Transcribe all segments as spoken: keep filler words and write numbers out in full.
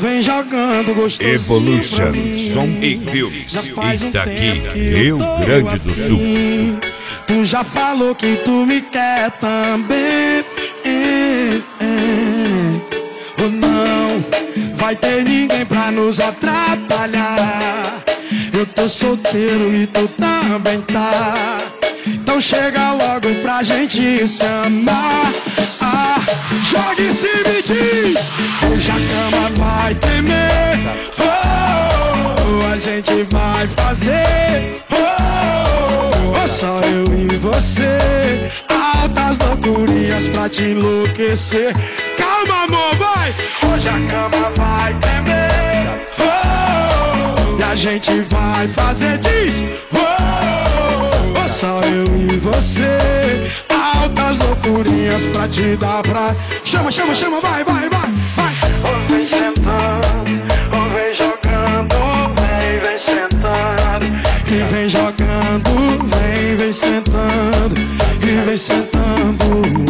vem jogando gostosinho Evolution, pra mim. som e filmes. Já faz um Itaqui, tempo que eu Rio tô Grande do afim. Sul. Tu já falou que tu me quer também. É, é. Ou não vai ter ninguém pra nos atrapalhar. Eu tô solteiro e tu também tá. Então chega logo pra gente se amar. Ah, joga em cima e diz: hoje a cama vai tremer. Oh, a gente vai fazer. Oh, oh, só eu e você. Altas loucurinhas pra te enlouquecer. Calma, amor, vai. Hoje a cama vai tremer. Oh, e a gente vai fazer. Diz: oh, oh, só eu e você. Altas loucurinhas pra te dar pra... Chama, chama, chama, vai, vai, vai, vai. Oh, vem sentando, oh, vem jogando, vem, vem sentando. E vem jogando, vem, vem sentando. E vem sentando.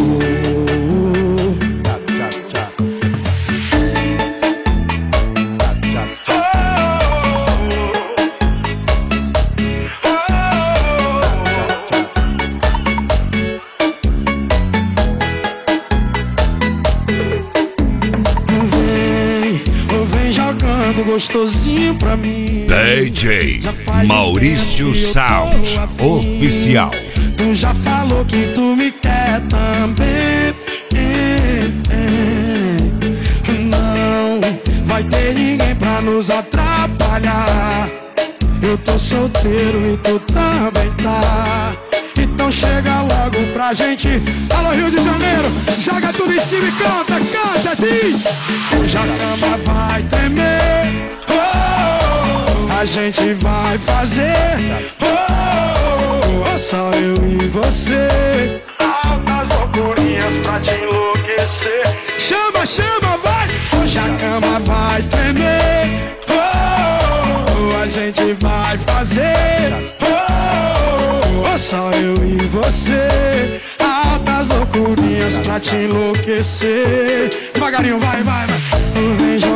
Gostosinho pra mim. D J Maurício um Sound Oficial. Tu já falou que tu me quer também. É, é. Não vai ter ninguém pra nos atrapalhar. Eu tô solteiro e tu também tá. Então chega logo pra gente. Alô, Rio de Janeiro, joga tudo em cima e canta, canta, diz: hoje a cama vai tremer. Oh, a gente vai fazer. Oh, oh, só eu e você. Altas loucurinhas pra te enlouquecer. Chama, chama, vai. Hoje a cama vai tremer. Oh, a gente vai fazer. Oh, só eu e você. Altas loucurinhas pra te enlouquecer. Devagarinho, vai, vai, vai. Vem